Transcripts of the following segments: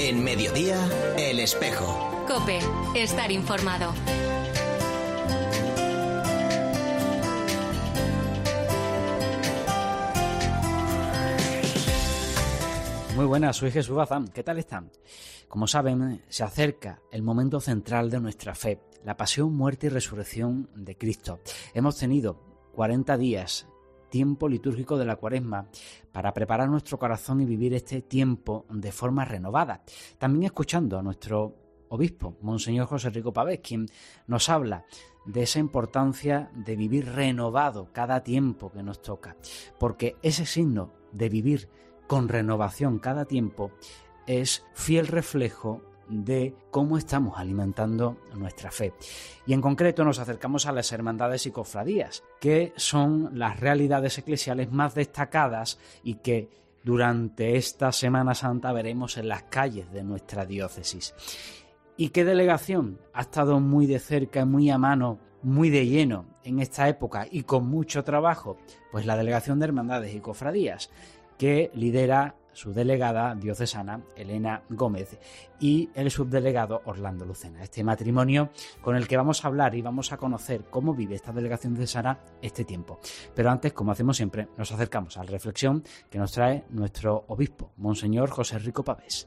En Mediodía, El Espejo. COPE. Estar informado. Muy buenas, soy Jesús Bazán. ¿Qué tal están? Como saben, se acerca el momento central de nuestra fe, la pasión, muerte y resurrección de Cristo. Hemos tenido 40 días, tiempo litúrgico de la Cuaresma, para preparar nuestro corazón y vivir este tiempo de forma renovada. También escuchando a nuestro obispo, Monseñor José Rico Pavés, quien nos habla de esa importancia de vivir renovado cada tiempo que nos toca, porque ese signo de vivir con renovación cada tiempo es fiel reflejo de cómo estamos alimentando nuestra fe. Y en concreto nos acercamos a las hermandades y cofradías, que son las realidades eclesiales más destacadas y que durante esta Semana Santa veremos en las calles de nuestra diócesis. ¿Y qué delegación ha estado muy de cerca, muy a mano, muy de lleno en esta época y con mucho trabajo? Pues la Delegación de Hermandades y Cofradías, que lidera su delegada diocesana Elena Gómez y el subdelegado Orlando Lucena. Este matrimonio con el que vamos a hablar y vamos a conocer cómo vive esta delegación diocesana este tiempo. Pero antes, como hacemos siempre, nos acercamos a la reflexión que nos trae nuestro obispo, Monseñor José Rico Pavés.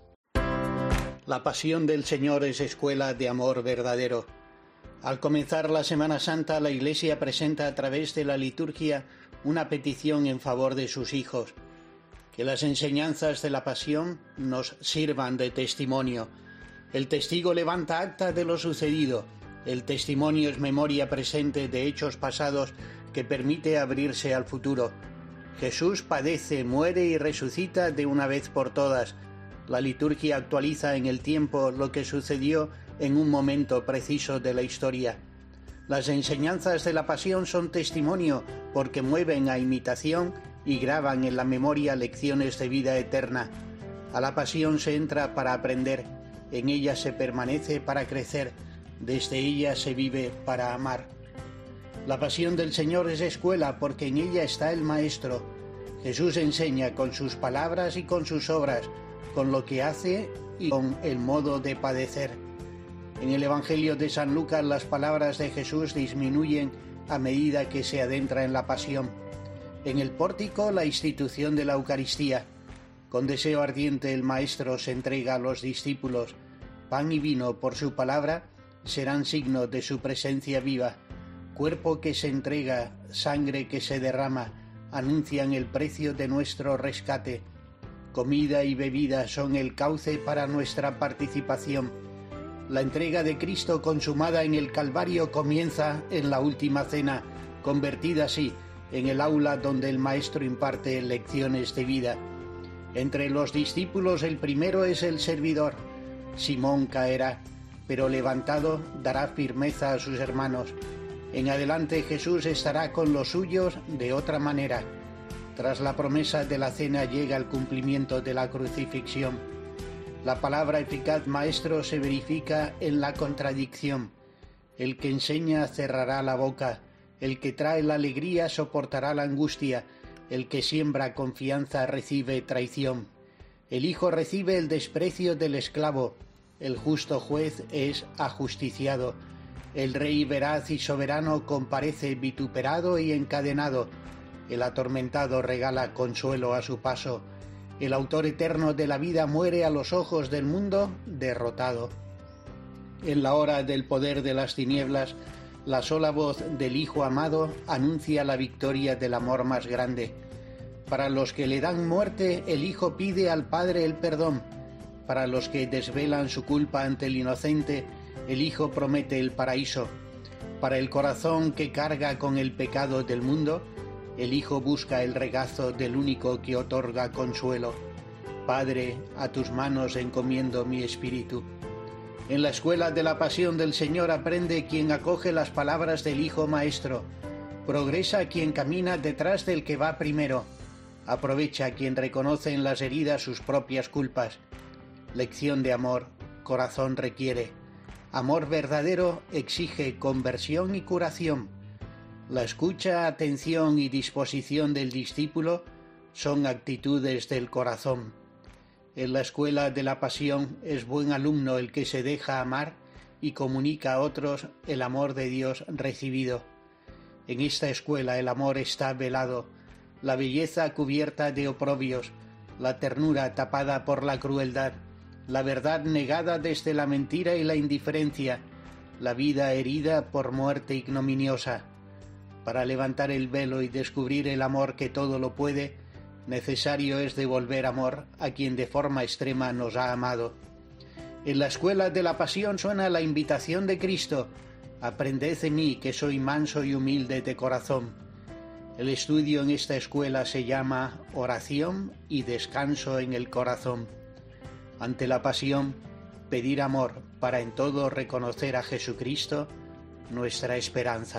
La pasión del Señor es escuela de amor verdadero. Al comenzar la Semana Santa, la Iglesia presenta a través de la liturgia una petición en favor de sus hijos. Que las enseñanzas de la pasión nos sirvan de testimonio. El testigo levanta acta de lo sucedido. El testimonio es memoria presente de hechos pasados que permite abrirse al futuro. Jesús padece, muere y resucita de una vez por todas. La liturgia actualiza en el tiempo lo que sucedió en un momento preciso de la historia. Las enseñanzas de la pasión son testimonio porque mueven a imitación y graban en la memoria lecciones de vida eterna. A la pasión se entra para aprender, en ella se permanece para crecer, desde ella se vive para amar. La pasión del Señor es escuela porque en ella está el Maestro. Jesús enseña con sus palabras y con sus obras, con lo que hace y con el modo de padecer. En el Evangelio de San Lucas las palabras de Jesús disminuyen a medida que se adentra en la pasión. En el pórtico, la institución de la Eucaristía. Con deseo ardiente el Maestro se entrega a los discípulos. Pan y vino, por su palabra, serán signo de su presencia viva. Cuerpo que se entrega, sangre que se derrama, anuncian el precio de nuestro rescate. Comida y bebida son el cauce para nuestra participación. La entrega de Cristo consumada en el Calvario comienza en la última cena, convertida así en el aula donde el Maestro imparte lecciones de vida. Entre los discípulos el primero es el servidor. Simón caerá, pero levantado dará firmeza a sus hermanos. En adelante Jesús estará con los suyos de otra manera. Tras la promesa de la cena llega el cumplimiento de la crucifixión. La palabra eficaz Maestro se verifica en la contradicción. El que enseña cerrará la boca. El que trae la alegría soportará la angustia. El que siembra confianza recibe traición. El hijo recibe el desprecio del esclavo. El justo juez es ajusticiado. El rey veraz y soberano comparece vituperado y encadenado. El atormentado regala consuelo a su paso. El autor eterno de la vida muere a los ojos del mundo derrotado. En la hora del poder de las tinieblas, la sola voz del Hijo amado anuncia la victoria del amor más grande. Para los que le dan muerte, el Hijo pide al Padre el perdón. Para los que desvelan su culpa ante el inocente, el Hijo promete el paraíso. Para el corazón que carga con el pecado del mundo, el Hijo busca el regazo del único que otorga consuelo. Padre, a tus manos encomiendo mi espíritu. En la escuela de la pasión del Señor aprende quien acoge las palabras del Hijo Maestro. Progresa quien camina detrás del que va primero. Aprovecha quien reconoce en las heridas sus propias culpas. Lección de amor, corazón requiere. Amor verdadero exige conversión y curación. La escucha, atención y disposición del discípulo son actitudes del corazón. En la escuela de la pasión es buen alumno el que se deja amar y comunica a otros el amor de Dios recibido. En esta escuela el amor está velado, la belleza cubierta de oprobios, la ternura tapada por la crueldad, la verdad negada desde la mentira y la indiferencia, la vida herida por muerte ignominiosa. Para levantar el velo y descubrir el amor que todo lo puede, necesario es devolver amor a quien de forma extrema nos ha amado. En la escuela de la pasión suena la invitación de Cristo: aprended de mí, que soy manso y humilde de corazón. El estudio en esta escuela se llama oración y descanso en el corazón. Ante la pasión, pedir amor para en todo reconocer a Jesucristo, nuestra esperanza.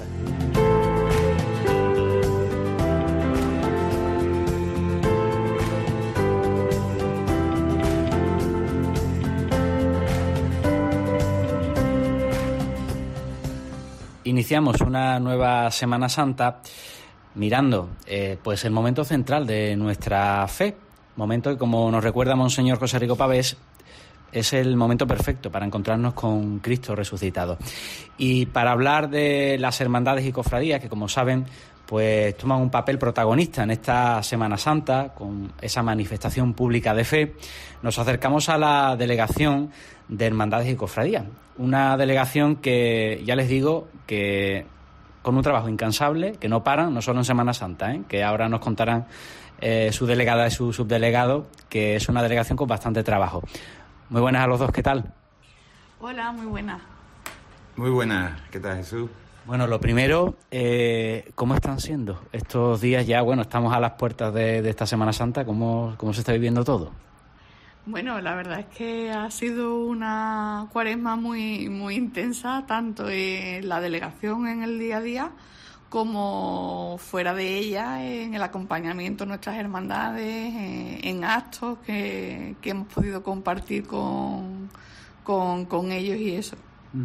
Iniciamos una nueva Semana Santa mirando pues el momento central de nuestra fe, momento que, como nos recuerda Monseñor José Rico Pavés, es el momento perfecto para encontrarnos con Cristo resucitado. Y para hablar de las hermandades y cofradías, que como saben, pues toman un papel protagonista en esta Semana Santa, con esa manifestación pública de fe, nos acercamos a la delegación de hermandades y cofradías. Una delegación que, ya les digo, que con un trabajo incansable, que no paran, no solo en Semana Santa, que ahora nos contarán su delegada y su subdelegado, que es una delegación con bastante trabajo. Muy buenas a los dos, ¿qué tal? Hola, muy buenas. Muy buenas, ¿qué tal, Jesús? Bueno, lo primero, ¿cómo están siendo estos días ya? Bueno, estamos a las puertas de esta Semana Santa, ¿cómo se está viviendo todo? Bueno, la verdad es que ha sido una cuaresma muy, muy intensa, tanto en la delegación en el día a día, como fuera de ella, en el acompañamiento a nuestras hermandades, en actos que hemos podido compartir con ellos y eso.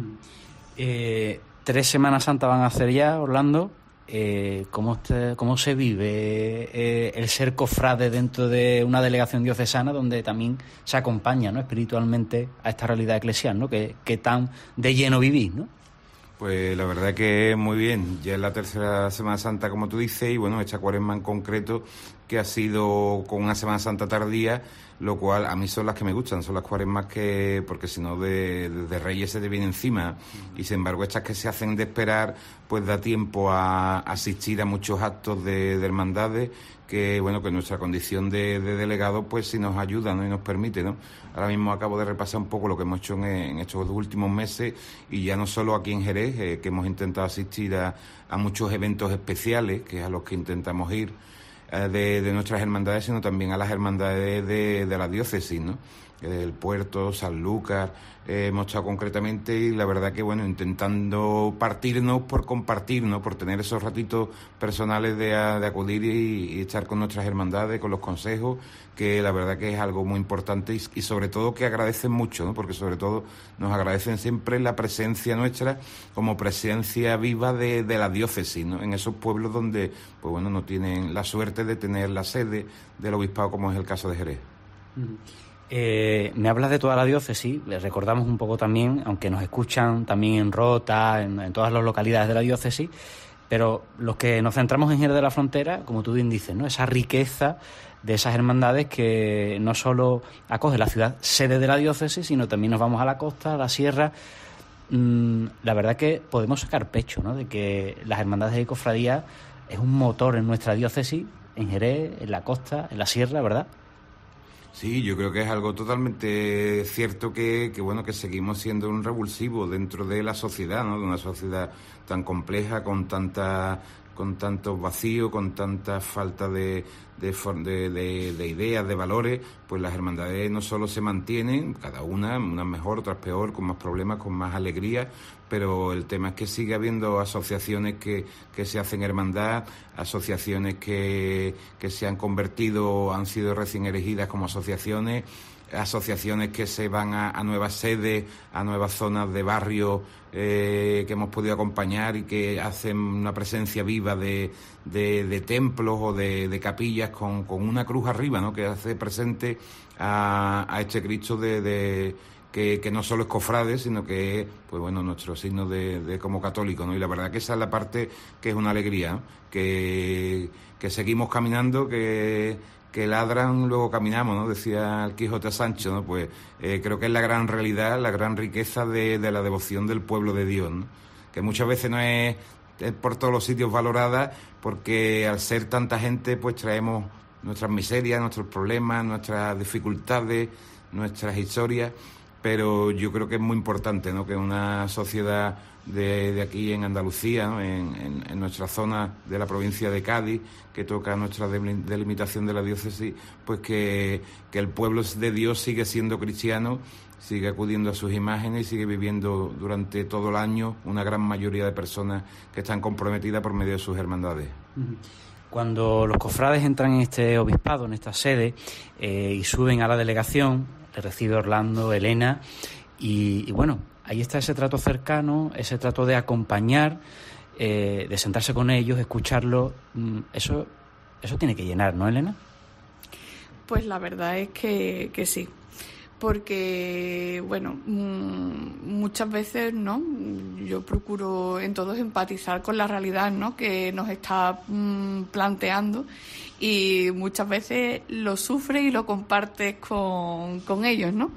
3 Semanas Santas van a hacer ya, Orlando. ¿Cómo se vive el ser cofrade dentro de una delegación diocesana donde también se acompaña, ¿no?, espiritualmente a esta realidad eclesial, ¿no?, que tan de lleno vivís, ¿no? Pues la verdad que muy bien, ya es la 3ª Semana Santa, como tú dices, y bueno, esta cuaresma en concreto, que ha sido con una Semana Santa tardía, lo cual a mí son las que me gustan, son las cuaresmas que, porque si no de Reyes se te viene encima, y sin embargo estas que se hacen de esperar, pues da tiempo a asistir a muchos actos de hermandades, que bueno, que nuestra condición de delegado pues sí nos ayuda, ¿no?, y nos permite, ¿no? Ahora mismo acabo de repasar un poco lo que hemos hecho en estos 2 últimos meses, y ya no solo aquí en Jerez, que hemos intentado asistir a muchos eventos especiales, que es a los que intentamos ir, de nuestras hermandades, sino también a las hermandades de la diócesis, ¿no? El Puerto, San Lucas, hemos estado concretamente, y la verdad que bueno, intentando partirnos por compartirnos, por tener esos ratitos personales de acudir y estar con nuestras hermandades, con los consejos, que la verdad que es algo muy importante y sobre todo que agradecen mucho, ¿no? Porque sobre todo nos agradecen siempre la presencia nuestra como presencia viva de la diócesis, ¿no?, en esos pueblos donde pues bueno, no tienen la suerte de tener la sede del obispado, como es el caso de Jerez. Me hablas de toda la diócesis, les recordamos un poco también, aunque nos escuchan también en Rota, en todas las localidades de la diócesis, pero los que nos centramos en Jerez de la Frontera, como tú bien dices, ¿no?, esa riqueza de esas hermandades que no solo acoge la ciudad sede de la diócesis, sino también nos vamos a la costa, a la sierra. La verdad que podemos sacar pecho, ¿no?, de que las hermandades de cofradía es un motor en nuestra diócesis, en Jerez, en la costa, en la sierra, ¿verdad? Sí, yo creo que es algo totalmente cierto que bueno, que seguimos siendo un revulsivo dentro de la sociedad, ¿no?, de una sociedad tan compleja, con tanto vacío, con tanta falta de ideas, de valores. Pues las hermandades no solo se mantienen, cada unas mejor, otras peor, con más problemas, con más alegría, pero el tema es que sigue habiendo asociaciones que se hacen hermandad, asociaciones que se han convertido, han sido recién erigidas como asociaciones, asociaciones que se van a nuevas sedes, a nuevas zonas de barrio que hemos podido acompañar y que hacen una presencia viva de templos o de capillas con una cruz arriba, ¿no? Que hace presente a este Cristo que no solo es cofrade, sino que es, pues bueno, nuestro signo de como católico, ¿no? Y la verdad que esa es la parte que es una alegría, ¿no? Que seguimos caminando, que ladran, luego caminamos, ¿no? Decía el Quijote a Sancho, ¿no? Pues creo que es la gran realidad, la gran riqueza de la devoción del pueblo de Dios, ¿no? Que muchas veces no es por todos los sitios valorada, porque al ser tanta gente, pues traemos nuestras miserias, nuestros problemas, nuestras dificultades, nuestras historias, pero yo creo que es muy importante, ¿no? Que una sociedad de aquí en Andalucía, ¿no? en nuestra zona de la provincia de Cádiz, que toca nuestra delimitación de la diócesis, pues que el pueblo de Dios sigue siendo cristiano, sigue acudiendo a sus imágenes y sigue viviendo durante todo el año una gran mayoría de personas que están comprometidas por medio de sus hermandades. Cuando los cofrades entran en este obispado, en esta sede, y suben a la delegación, le recibe Orlando, Elena, y bueno, ahí está ese trato cercano, ese trato de acompañar, de sentarse con ellos, escucharlos. Eso tiene que llenar, ¿no, Elena? Pues la verdad es que sí. Porque, bueno, muchas veces, ¿no? Yo procuro en todos empatizar con la realidad, ¿no? Que nos está planteando, y muchas veces lo sufres y lo compartes con ellos, ¿no?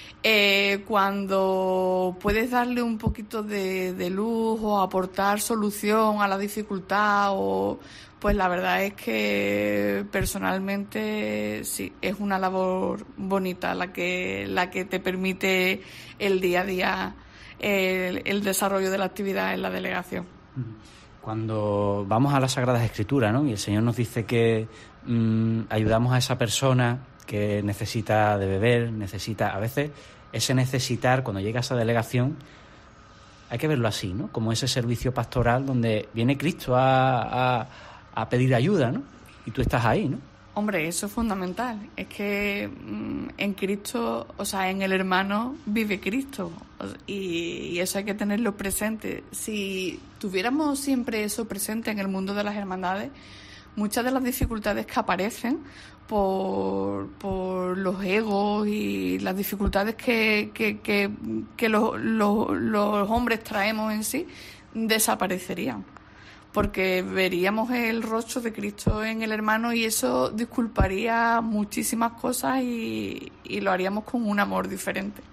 Cuando puedes darle un poquito de luz o aportar solución a la dificultad, pues la verdad es que personalmente sí, es una labor bonita la que te permite el día a día el desarrollo de la actividad en la delegación. Cuando vamos a las Sagradas Escrituras, ¿no? Y el Señor nos dice que ayudamos a esa persona que necesita de beber, necesita, a veces ese necesitar, cuando llega a esa delegación, hay que verlo así, ¿no? Como ese servicio pastoral donde viene Cristo a pedir ayuda, ¿no? Y tú estás ahí, ¿no? Hombre, eso es fundamental. Es que en Cristo, o sea, en el hermano vive Cristo, y eso hay que tenerlo presente. Si tuviéramos siempre eso presente en el mundo de las hermandades, muchas de las dificultades que aparecen por los egos y las dificultades que los hombres traemos en sí desaparecerían, porque veríamos el rostro de Cristo en el hermano, y eso disculparía muchísimas cosas y lo haríamos con un amor diferente.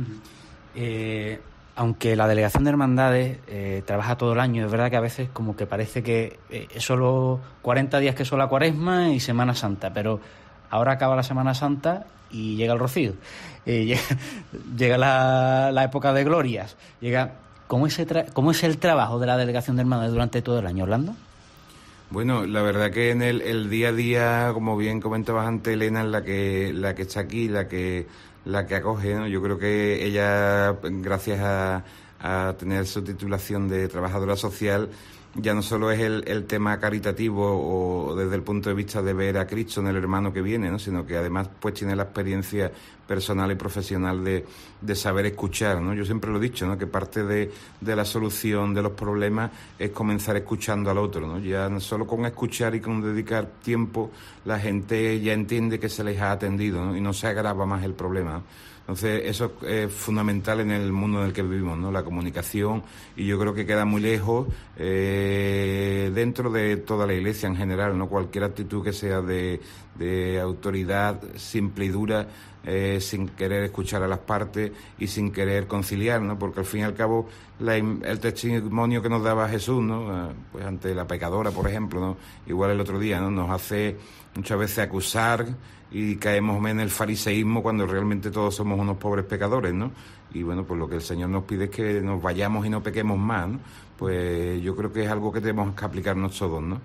Aunque la delegación de hermandades trabaja todo el año, es verdad que a veces como que parece que es solo 40 días que son la Cuaresma y Semana Santa, pero ahora acaba la Semana Santa y llega el Rocío, llega la época de glorias, llega... ¿Cómo es el trabajo de la delegación de hermandades durante todo el año, Orlando? Bueno, la verdad que en el día a día, como bien comentabas antes, Elena, es la que está aquí, la que acoge, ¿no? Yo creo que ella, gracias a tener su titulación de trabajadora social, ya no solo es el tema caritativo o desde el punto de vista de ver a Cristo en el hermano que viene, ¿no? Sino que además pues tiene la experiencia personal y profesional de saber escuchar, ¿no? Yo siempre lo he dicho, ¿no? Que parte de la solución de los problemas es comenzar escuchando al otro, ¿no? Ya no solo con escuchar y con dedicar tiempo, la gente ya entiende que se les ha atendido, ¿no? Y no se agrava más el problema, ¿no? Entonces, eso es fundamental en el mundo en el que vivimos, ¿no? La comunicación, y yo creo que queda muy lejos dentro de toda la Iglesia en general, ¿no? Cualquier actitud que sea de autoridad simple y dura, sin querer escuchar a las partes y sin querer conciliar, ¿no? Porque al fin y al cabo el testimonio que nos daba Jesús, ¿no? Pues ante la pecadora, por ejemplo, ¿no? Igual el otro día, ¿no? Nos hace muchas veces acusar y caemos en el fariseísmo cuando realmente todos somos unos pobres pecadores, ¿no? Y bueno, pues lo que el Señor nos pide es que nos vayamos y no pequemos más, ¿no? Pues yo creo que es algo que tenemos que aplicarnos todos, ¿no?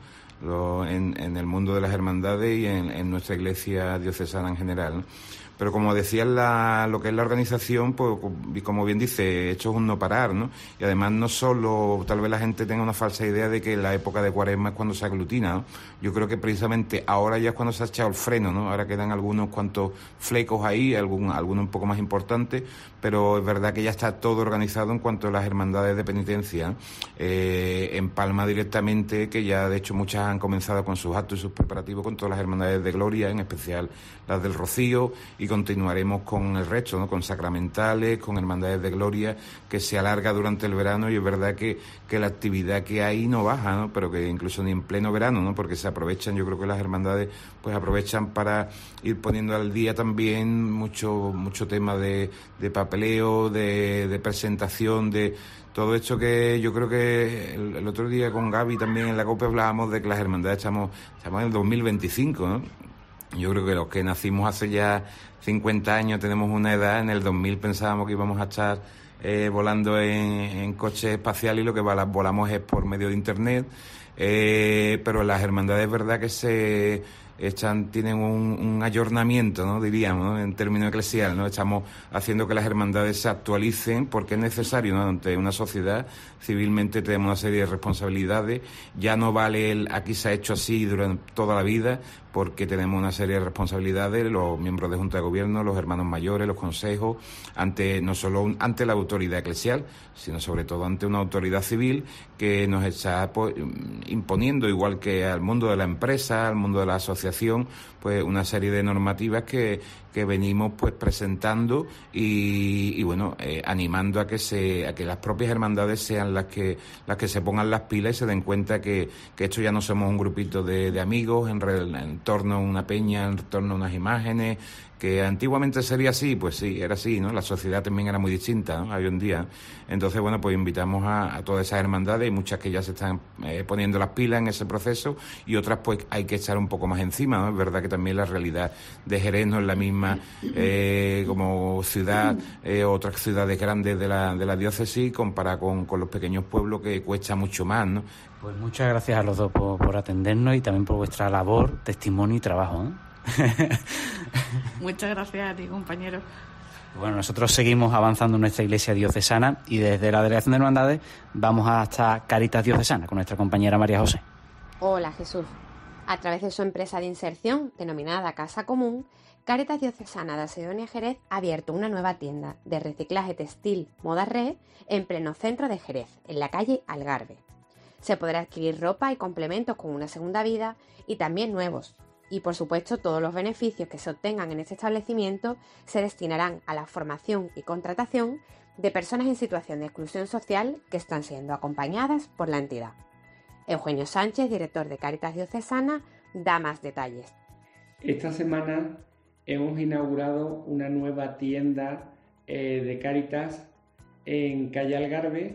en el mundo de las hermandades y en nuestra iglesia diocesana en general, ¿no? Pero como decía, lo que es la organización, pues como bien dice, esto es un no parar, ¿no? Y además no solo, tal vez la gente tenga una falsa idea de que la época de Cuaresma es cuando se aglutina, ¿no? Yo creo que precisamente ahora ya es cuando se ha echado el freno, ¿no? Ahora quedan algunos cuantos flecos ahí, algunos un poco más importantes, pero es verdad que ya está todo organizado en cuanto a las hermandades de penitencia, ¿no? En Palma directamente, que ya de hecho muchas han comenzado con sus actos y sus preparativos con todas las hermandades de gloria, en especial las del Rocío, y continuaremos con el resto, ¿no? Con sacramentales, con hermandades de gloria, que se alarga durante el verano, y es verdad que la actividad que hay no baja, ¿no? Pero que incluso ni en pleno verano, ¿no? Porque se aprovechan, yo creo que las hermandades pues aprovechan para ir poniendo al día también mucho tema de papeleo, de presentación, de todo esto, que yo creo que el otro día con Gaby también en la COPE hablábamos de que las hermandades estamos en el 2025, ¿no? Yo creo que los que nacimos hace ya 50 años tenemos una edad. En el 2000 pensábamos que íbamos a estar volando en coches espaciales, y lo que volamos es por medio de Internet. Pero las hermandades es verdad que tienen un ayornamiento, ¿no? Diríamos, ¿no? En términos eclesiales, ¿no? Estamos haciendo que las hermandades se actualicen, porque es necesario, ¿no? Ante una sociedad, civilmente tenemos una serie de responsabilidades. Ya no vale aquí se ha hecho así durante toda la vida, porque tenemos una serie de responsabilidades, los miembros de Junta de Gobierno, los hermanos mayores, los consejos, no solo ante la autoridad eclesial, sino sobre todo ante una autoridad civil que nos está pues, imponiendo, igual que al mundo de la empresa, al mundo de la asociación, pues una serie de normativas que venimos pues presentando y bueno, animando a que las propias hermandades sean las que se pongan las pilas y se den cuenta que esto ya no somos un grupito de amigos en torno a una peña, en torno a unas imágenes, que antiguamente sería así, pues sí, era así, ¿no? La sociedad también era muy distinta, ¿no? Hoy en día. Entonces, bueno, pues invitamos a todas esas hermandades, y muchas que ya se están poniendo las pilas en ese proceso, y otras pues hay que echar un poco más encima, ¿no? Es verdad que también la realidad de Jerez no es la misma como ciudad, otras ciudades grandes de la diócesis, comparada con los pequeños pueblos, que cuesta mucho más, ¿no? Pues muchas gracias a los dos por atendernos, y también por vuestra labor, testimonio y trabajo, ¿no? Muchas gracias a ti, compañero. Bueno, nosotros seguimos avanzando en nuestra iglesia diocesana, y desde la Delegación de Hermandades vamos hasta Cáritas Diocesana con nuestra compañera María José. Hola, Jesús. A través de su empresa de inserción, denominada Casa Común, Cáritas Diocesana de Sedonia Jerez ha abierto una nueva tienda de reciclaje textil Moda Red en pleno centro de Jerez, en la calle Algarve. Se podrá adquirir ropa y complementos con una segunda vida, y también nuevos. Y por supuesto, todos los beneficios que se obtengan en este establecimiento se destinarán a la formación y contratación de personas en situación de exclusión social que están siendo acompañadas por la entidad. Eugenio Sánchez, director de Cáritas Diocesana, da más detalles. Esta semana hemos inaugurado una nueva tienda de Cáritas en calle Algarve.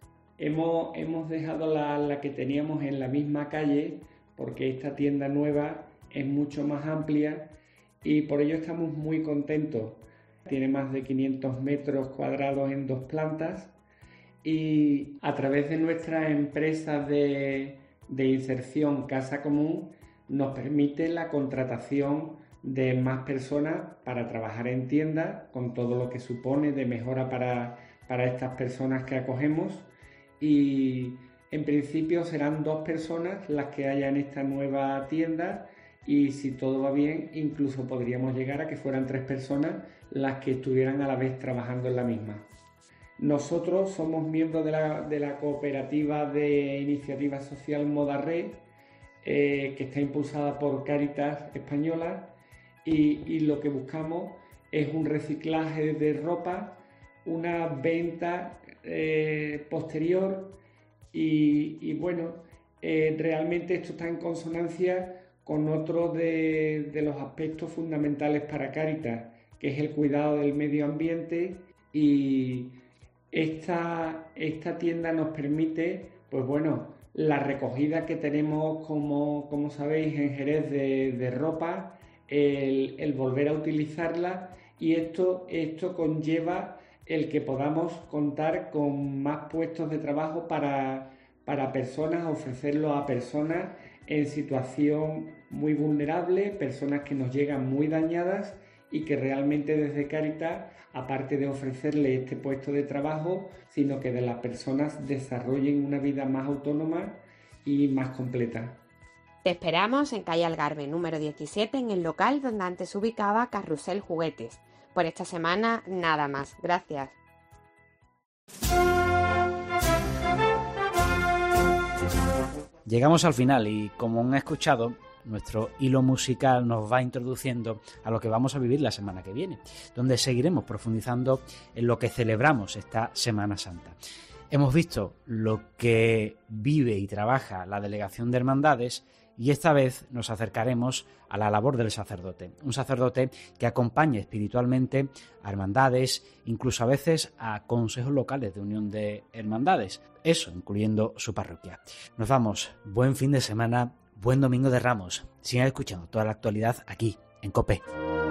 Hemos dejado la que teníamos en la misma calle, porque esta tienda nueva es mucho más amplia, y por ello estamos muy contentos. Tiene más de 500 metros cuadrados en 2 plantas, y a través de nuestra empresa de inserción Casa Común nos permite la contratación de más personas para trabajar en tienda, con todo lo que supone de mejora para estas personas que acogemos, y en principio serán 2 personas las que haya en esta nueva tienda, y si todo va bien incluso podríamos llegar a que fueran 3 personas las que estuvieran a la vez trabajando en la misma. Nosotros somos miembros de la cooperativa de iniciativa social Moda Red, que está impulsada por Cáritas Española, y lo que buscamos es un reciclaje de ropa, una venta posterior, y bueno, realmente esto está en consonancia con otro de los aspectos fundamentales para Cáritas, que es el cuidado del medio ambiente, y esta tienda nos permite, pues bueno, la recogida que tenemos, como sabéis, en Jerez de ropa, el volver a utilizarla, y esto conlleva el que podamos contar con más puestos de trabajo para personas, ofrecerlo a personas en situación muy vulnerable, personas que nos llegan muy dañadas y que realmente desde Cáritas, aparte de ofrecerle este puesto de trabajo, sino que de las personas desarrollen una vida más autónoma y más completa. Te esperamos en calle Algarve, número 17, en el local donde antes se ubicaba Carrusel Juguetes. Por esta semana, nada más. Gracias. Llegamos al final y, como han escuchado, nuestro hilo musical nos va introduciendo a lo que vamos a vivir la semana que viene, donde seguiremos profundizando en lo que celebramos esta Semana Santa. Hemos visto lo que vive y trabaja la Delegación de Hermandades y esta vez nos acercaremos a la labor del sacerdote, un sacerdote que acompaña espiritualmente a hermandades, incluso a veces a consejos locales de unión de hermandades, eso incluyendo su parroquia. Nos vamos, buen fin de semana, buen Domingo de Ramos, sigan escuchando toda la actualidad aquí en COPE.